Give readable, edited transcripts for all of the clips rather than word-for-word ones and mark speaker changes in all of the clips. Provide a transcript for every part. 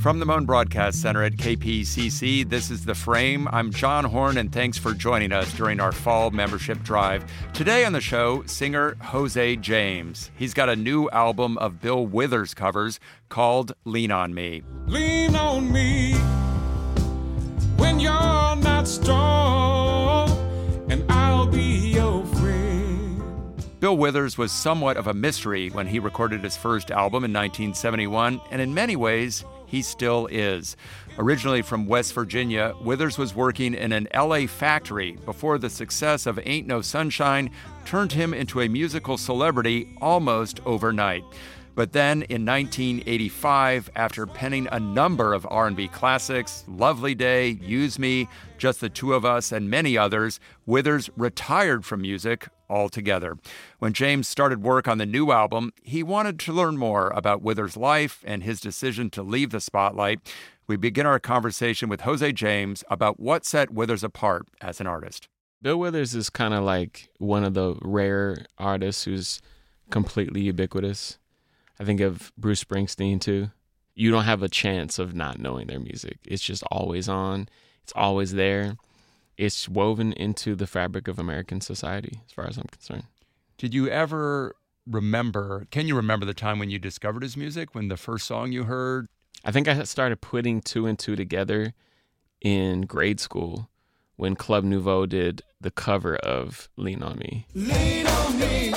Speaker 1: From the Moan Broadcast Center at KPCC, this is The Frame. I'm John Horn, and thanks for joining us during our fall membership drive. Today on the show, singer Jose James. He's got a new album of Bill Withers covers called Lean on Me.
Speaker 2: Lean on me when you're not strong, and I'll be your friend.
Speaker 1: Bill Withers was somewhat of a mystery when he recorded his first album in 1971, and in many ways, he still is. Originally from West Virginia, Withers was working in an LA factory before the success of Ain't No Sunshine turned him into a musical celebrity almost overnight. But then in 1985, after penning a number of R&B classics, Lovely Day, Use Me, Just the Two of Us, and many others, Withers retired from music altogether. When James started work on the new album, he wanted to learn more about Withers' life and his decision to leave the spotlight. We begin our conversation with Jose James about what set Withers apart as an artist.
Speaker 3: Bill Withers is kind of like one of the rare artists who's completely ubiquitous. I think of Bruce Springsteen, too. You don't have a chance of not knowing their music. It's just always on. It's always there. It's woven into the fabric of American society, as far as I'm concerned.
Speaker 1: Did you ever can you remember the time when you discovered his music, when the first song you heard?
Speaker 3: I think I started putting two and two together in grade school when Club Nouveau did the cover of Lean on Me.
Speaker 2: Lean on me,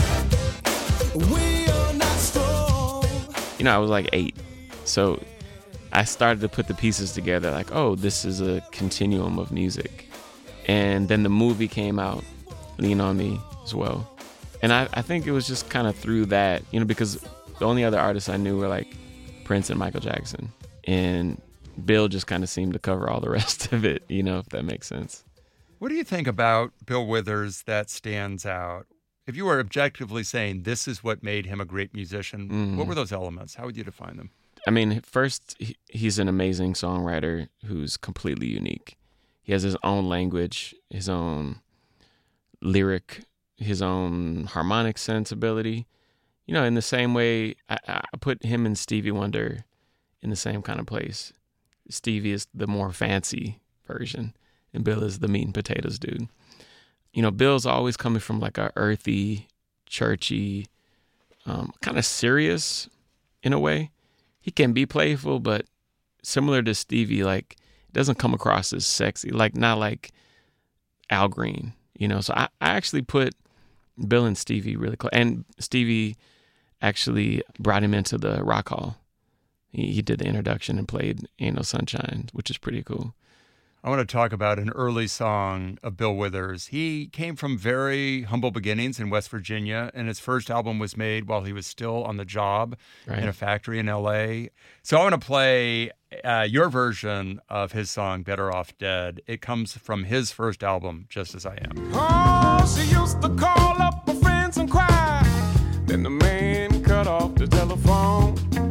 Speaker 2: we are not strong.
Speaker 3: You know, I was like 8. So I started to put the pieces together like, oh, this is a continuum of music. And then the movie came out, Lean on Me, as well. And I think it was just kind of through that, you know, because the only other artists I knew were like Prince and Michael Jackson. And Bill just kind of seemed to cover all the rest of it, you know, if that makes sense.
Speaker 1: What do you think about Bill Withers that stands out? If you were objectively saying this is what made him a great musician, what were those elements? How would you define them?
Speaker 3: I mean, first, he's an amazing songwriter who's completely unique. He has his own language, his own lyric, his own harmonic sensibility. You know, in the same way, I put him and Stevie Wonder in the same kind of place. Stevie is the more fancy version, and Bill is the meat and potatoes dude. You know, Bill's always coming from like a earthy, churchy, kind of serious in a way. He can be playful, but similar to Stevie, like, it doesn't come across as sexy, like not like Al Green, you know. So I actually put Bill and Stevie really close. And Stevie actually brought him into the Rock Hall. He did the introduction and played Ain't No Sunshine, which is pretty cool.
Speaker 1: I want to talk about an early song of Bill Withers. He came from very humble beginnings in West Virginia, and his first album was made while he was still on the job in a factory in L.A. So I want to play your version of his song, Better Off Dead. It comes from his first album, Just As I Am.
Speaker 2: Oh, she used to call up her friends and cry. Then the man cut off the telephone.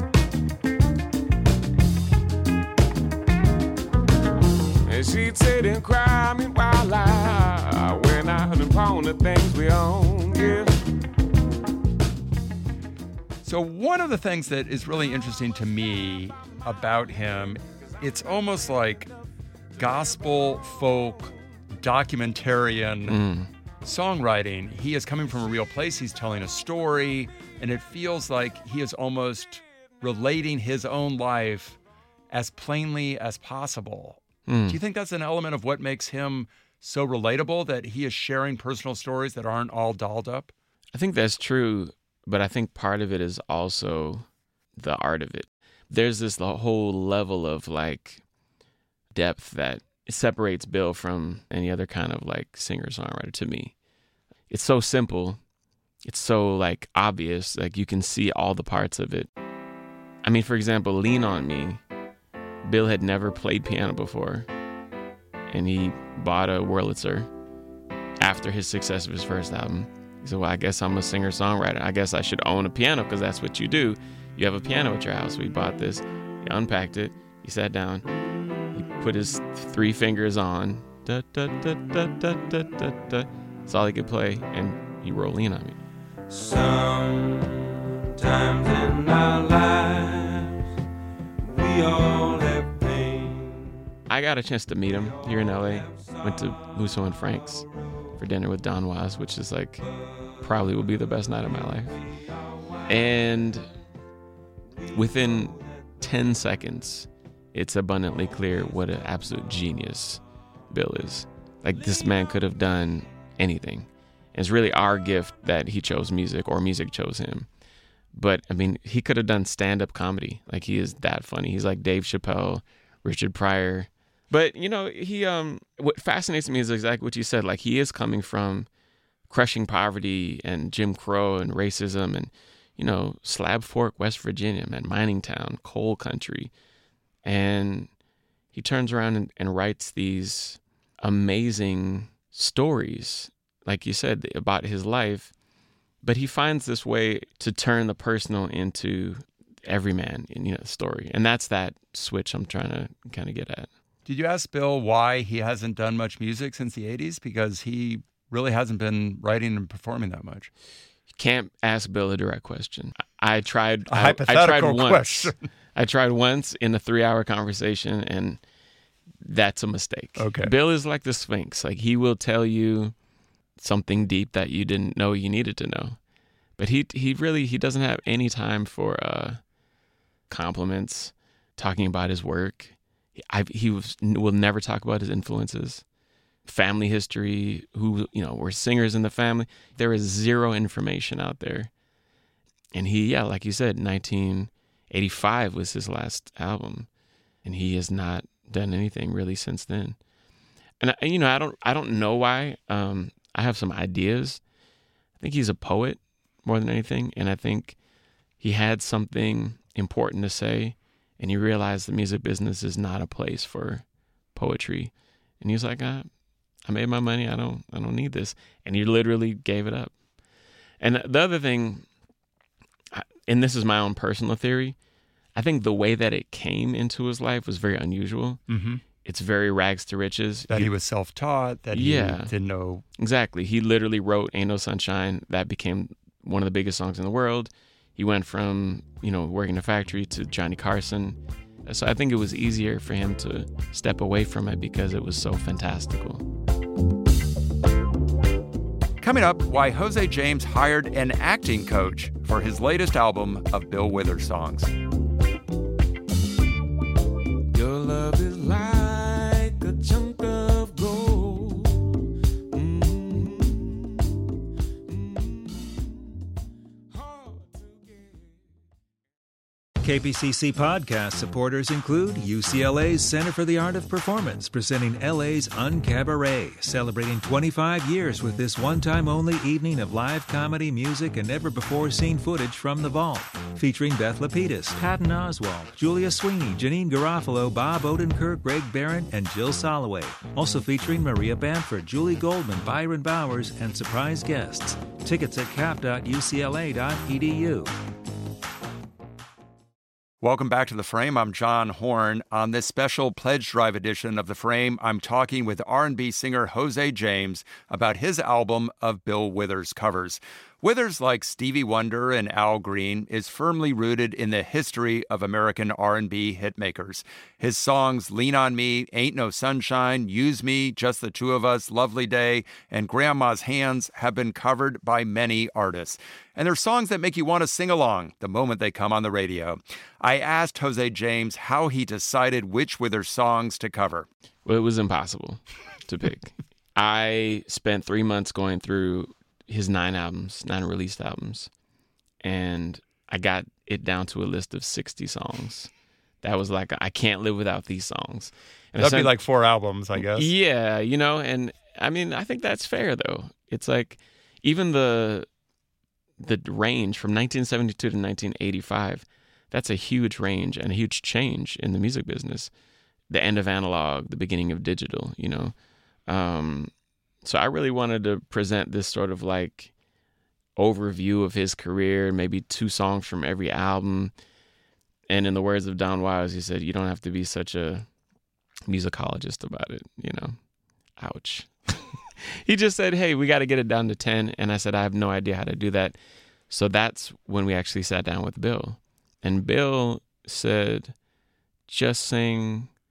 Speaker 2: And she'd sit and cry me while I went out and pawned the things we own, yeah.
Speaker 1: So one of the things that is really interesting to me about him, it's almost like gospel, folk, documentarian songwriting. He is coming from a real place. He's telling a story, and it feels like he is almost relating his own life as plainly as possible. Do you think that's an element of what makes him so relatable, that he is sharing personal stories that aren't all dolled up?
Speaker 3: I think that's true, but I think part of it is also the art of it. There's this whole level of like depth that separates Bill from any other kind of like singer-songwriter to me. It's so simple. It's so like obvious. Like you can see all the parts of it. I mean, for example, Lean on Me. Bill had never played piano before, and he bought a Wurlitzer after his success of his first album. He said, well, I guess I'm a singer-songwriter. I guess I should own a piano because that's what you do. You have a piano at your house. So he bought this. He unpacked it. He sat down. He put his 3 fingers on. Da, da, da, da, da, da, da, da. That's all he could play, and he wrote Lean on Me.
Speaker 4: Sometimes in our lives, we all have
Speaker 3: I got a chance to meet him here in LA. Went to Musso and Frank's for dinner with Don Was, which is like probably will be the best night of my life. And within 10 seconds, it's abundantly clear what an absolute genius Bill is. Like, this man could have done anything. And it's really our gift that he chose music, or music chose him. But I mean, he could have done stand-up comedy. Like, he is that funny. He's like Dave Chappelle, Richard Pryor. But, you know, what fascinates me is exactly what you said. Like, he is coming from crushing poverty and Jim Crow and racism and, you know, Slab Fork, West Virginia, man, mining town, coal country. And he turns around and writes these amazing stories, like you said, about his life. But he finds this way to turn the personal into everyman in, you know, the story. And that's that switch I'm trying to kind of get at.
Speaker 1: Did you ask Bill why he hasn't done much music since the 80s? Because he really hasn't been writing and performing that much.
Speaker 3: You can't ask Bill a direct question. I tried.
Speaker 1: A hypothetical question.
Speaker 3: I tried once in a 3-hour conversation, and that's a mistake.
Speaker 1: Okay.
Speaker 3: Bill is like the Sphinx. Like, he will tell you something deep that you didn't know you needed to know. But he doesn't have any time for compliments, talking about his work. He will never talk about his influences, family history, who, you know, were singers in the family. There is zero information out there. And he, like you said, 1985 was his last album, and he has not done anything really since then. And you know, I don't know why. I have some ideas. I think he's a poet more than anything, and I think he had something important to say, and he realized the music business is not a place for poetry. And he was like, I made my money. I don't need this. And he literally gave it up. And the other thing, and this is my own personal theory, I think the way that it came into his life was very unusual. Mm-hmm. It's very rags to riches.
Speaker 1: That he was self-taught, that he didn't know. Exactly.
Speaker 3: He literally wrote Ain't No Sunshine. That became one of the biggest songs in the world. He went from, you know, working in a factory to Johnny Carson. So I think it was easier for him to step away from it because it was so fantastical.
Speaker 1: Coming up, why Jose James hired an acting coach for his latest album of Bill Withers songs.
Speaker 2: Your love is like a chunk of gold.
Speaker 4: KPCC podcast supporters include UCLA's Center for the Art of Performance, presenting LA's Uncabaret, celebrating 25 years with this one-time-only evening of live comedy, music, and never-before-seen footage from the vault. Featuring Beth Lapidus, Patton Oswalt, Julia Sweeney, Janine Garofalo, Bob Odenkirk, Greg Barron, and Jill Soloway. Also featuring Maria Bamford, Julie Goldman, Byron Bowers, and surprise guests. Tickets at cap.ucla.edu.
Speaker 1: Welcome back to The Frame. I'm John Horn. On this special Pledge Drive edition of The Frame, I'm talking with R&B singer Jose James about his album of Bill Withers covers. Withers, like Stevie Wonder and Al Green, is firmly rooted in the history of American R&B hitmakers. His songs Lean on Me, Ain't No Sunshine, Use Me, Just the Two of Us, Lovely Day, and Grandma's Hands have been covered by many artists. And they're songs that make you want to sing along the moment they come on the radio. I asked Jose James how he decided which Withers songs to cover.
Speaker 3: Well, it was impossible to pick. I spent 3 months going through his 9 released albums, and I got it down to a list of 60 songs. That was like, I can't live without these songs. And
Speaker 1: that'd be like 4 albums, I guess.
Speaker 3: Yeah, you know, and I mean, I think that's fair, though. It's like, even the range from 1972 to 1985, that's a huge range and a huge change in the music business. The end of analog, the beginning of digital, you know. So I really wanted to present this sort of like overview of his career, maybe 2 songs from every album. And in the words of Don Was, he said, you don't have to be such a musicologist about it, you know. Ouch. He just said, hey, we got to get it down to 10. And I said, I have no idea how to do that. So that's when we actually sat down with Bill. And Bill said, just sing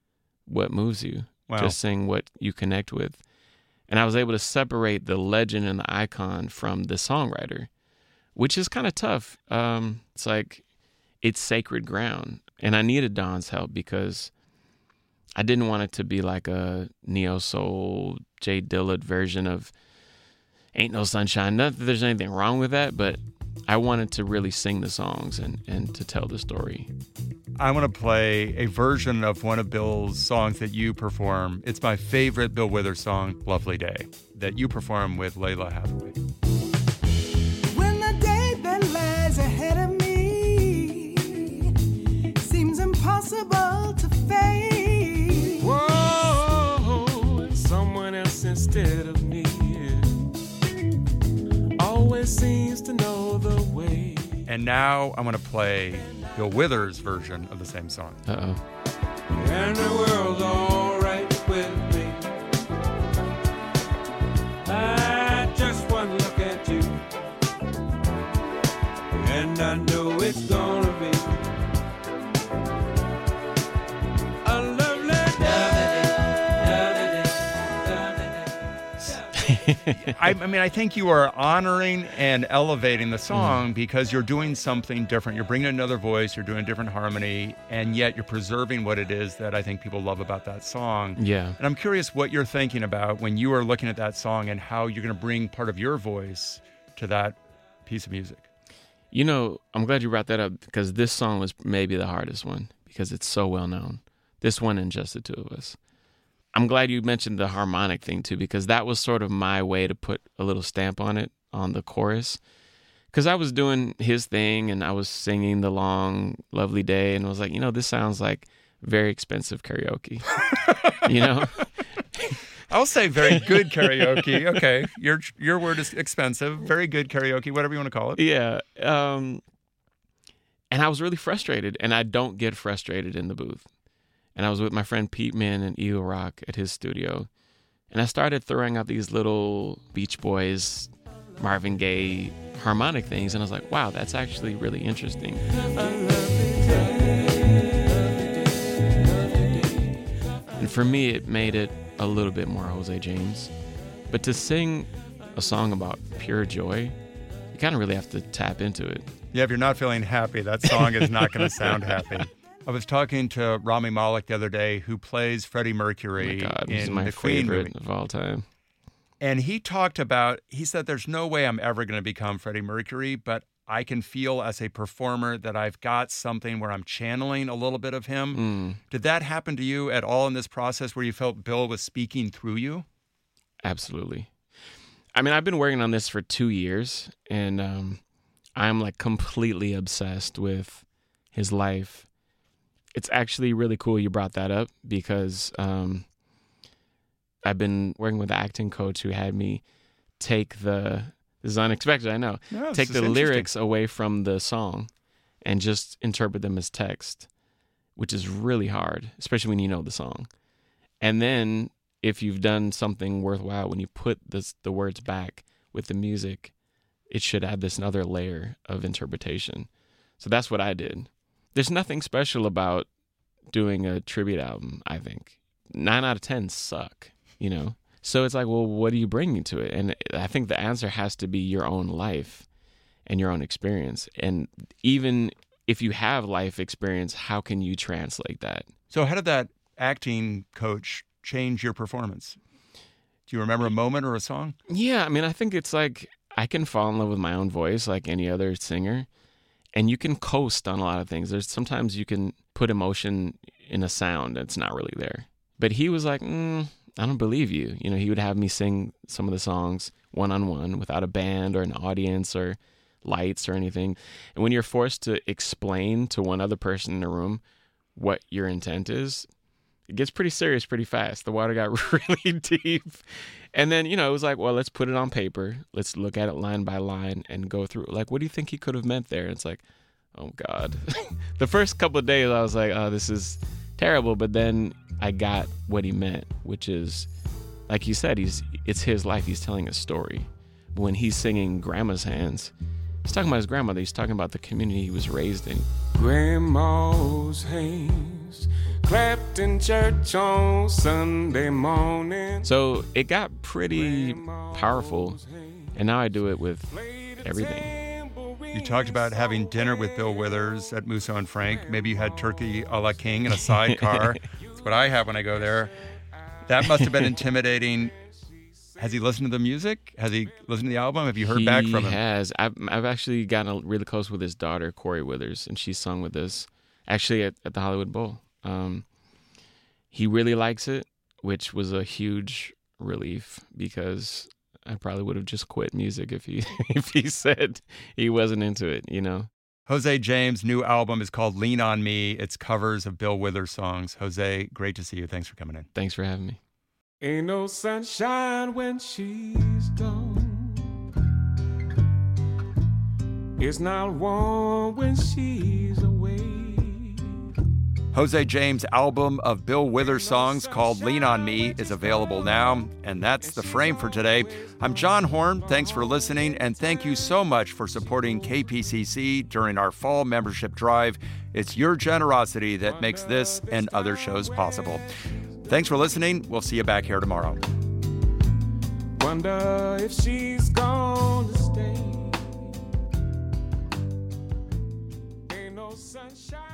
Speaker 3: what moves you.
Speaker 1: Wow.
Speaker 3: Just sing what you connect with. And I was able to separate the legend and the icon from the songwriter, which is kind of tough. It's like, it's sacred ground. And I needed Don's help because I didn't want it to be like a neo-soul, Jay Dillard version of Ain't No Sunshine. Not that there's anything wrong with that, but I wanted to really sing the songs and to tell the story.
Speaker 1: I want to play a version of one of Bill's songs that you perform. It's my favorite Bill Withers song, Lovely Day, that you perform with Lalah Hathaway.
Speaker 5: When the day that lies ahead of me seems impossible to face.
Speaker 2: Whoa, it's someone else instead of me. Always seems to know the way.
Speaker 1: And now I'm going to play Bill Withers' version of the same song.
Speaker 3: Uh-oh.
Speaker 2: And the world's all right with me. I just one look at you, and I know it's gonna be a lovely
Speaker 1: I mean, I think you are honoring and elevating the song because you're doing something different. You're bringing another voice, you're doing a different harmony, and yet you're preserving what it is that I think people love about that song.
Speaker 3: Yeah.
Speaker 1: And I'm curious what you're thinking about when you are looking at that song and how you're going to bring part of your voice to that piece of music.
Speaker 3: You know, I'm glad you brought that up because this song was maybe the hardest one because it's so well known. This one and Just the Two of Us. I'm glad you mentioned the harmonic thing too, because that was sort of my way to put a little stamp on it, on the chorus. Because I was doing his thing and I was singing the long, lovely day, and I was like, you know, this sounds like very expensive karaoke. You know?
Speaker 1: I'll say very good karaoke. Okay, your word is expensive. Very good karaoke, whatever you want to call it.
Speaker 3: Yeah. And I was really frustrated, and I don't get frustrated in the booth. And I was with my friend Pete Min and Eagle Rock at his studio. And I started throwing out these little Beach Boys, Marvin Gaye harmonic things. And I was like, wow, that's actually really interesting. And for me, it made it a little bit more Jose James. But to sing a song about pure joy, you kind of really have to tap into it.
Speaker 1: Yeah, if you're not feeling happy, that song is not going to sound happy. I was talking to Rami Malek the other day, who plays Freddie Mercury
Speaker 3: Oh my God, he's
Speaker 1: in
Speaker 3: my
Speaker 1: the Queen movie.
Speaker 3: favorite of all time.
Speaker 1: And he said, there's no way I'm ever going to become Freddie Mercury, but I can feel as a performer that I've got something where I'm channeling a little bit of him. Did that happen to you at all in this process where you felt Bill was speaking through you?
Speaker 3: Absolutely. I mean, I've been working on this for 2 years, and I'm like completely obsessed with his life. It's actually really cool you brought that up because I've been working with an acting coach who had me take this is unexpected, I know, take the lyrics away from the song and just interpret them as text, which is really hard, especially when you know the song. And then if you've done something worthwhile, when you put the words back with the music, it should add this another layer of interpretation. So that's what I did. There's nothing special about doing a tribute album, I think. 9 out of 10 suck, you know? So it's like, well, what are you bringing to it? And I think the answer has to be your own life and your own experience. And even if you have life experience, how can you translate that?
Speaker 1: So how did that acting coach change your performance? Do you remember a moment or a song?
Speaker 3: Yeah, I mean, I think it's like I can fall in love with my own voice like any other singer. And you can coast on a lot of things. Sometimes you can put emotion in a sound that's not really there. But he was like, I don't believe you. You know, he would have me sing some of the songs one-on-one without a band or an audience or lights or anything. And when you're forced to explain to one other person in the room what your intent is, it gets pretty serious pretty fast. The water got really deep. And then, you know, it was like, well, let's put it on paper. Let's look at it line by line and go through. Like, what do you think he could have meant there? And it's like, oh, God. The first couple of days, I was like, oh, this is terrible. But then I got what he meant, which is, like you said, it's his life. He's telling a story. When he's singing Grandma's Hands, he's talking about his grandmother. He's talking about the community he was raised in.
Speaker 2: Grandma's hands clapped in church on Sunday morning.
Speaker 3: So it got pretty powerful, and now I do it with everything.
Speaker 1: You talked about having dinner with Bill Withers at Musso and Frank. Maybe you had turkey a la king in a sidecar. That's what I have when I go there. That must have been intimidating. Has he listened to the music? Has he listened to the album? Have you heard back from him?
Speaker 3: He has. I've actually gotten really close with his daughter, Corey Withers, and she sung with us actually at the Hollywood Bowl. He really likes it, which was a huge relief because I probably would have just quit music if he said he wasn't into it, you know.
Speaker 1: Jose James' new album is called Lean on Me. It's covers of Bill Withers songs. Jose, great to see you. Thanks for coming in.
Speaker 3: Thanks for having me.
Speaker 2: Ain't no sunshine when she's gone. It's not warm when she's away.
Speaker 1: Jose James' album of Bill Withers songs called Lean on Me is available now. And that's The Frame for today. I'm John Horn. Thanks for listening. And thank you so much for supporting KPCC during our fall membership drive. It's your generosity that makes this and other shows possible. Thanks for listening. We'll see you back here tomorrow.
Speaker 2: Wonder if she's gonna stay. Ain't no sunshine.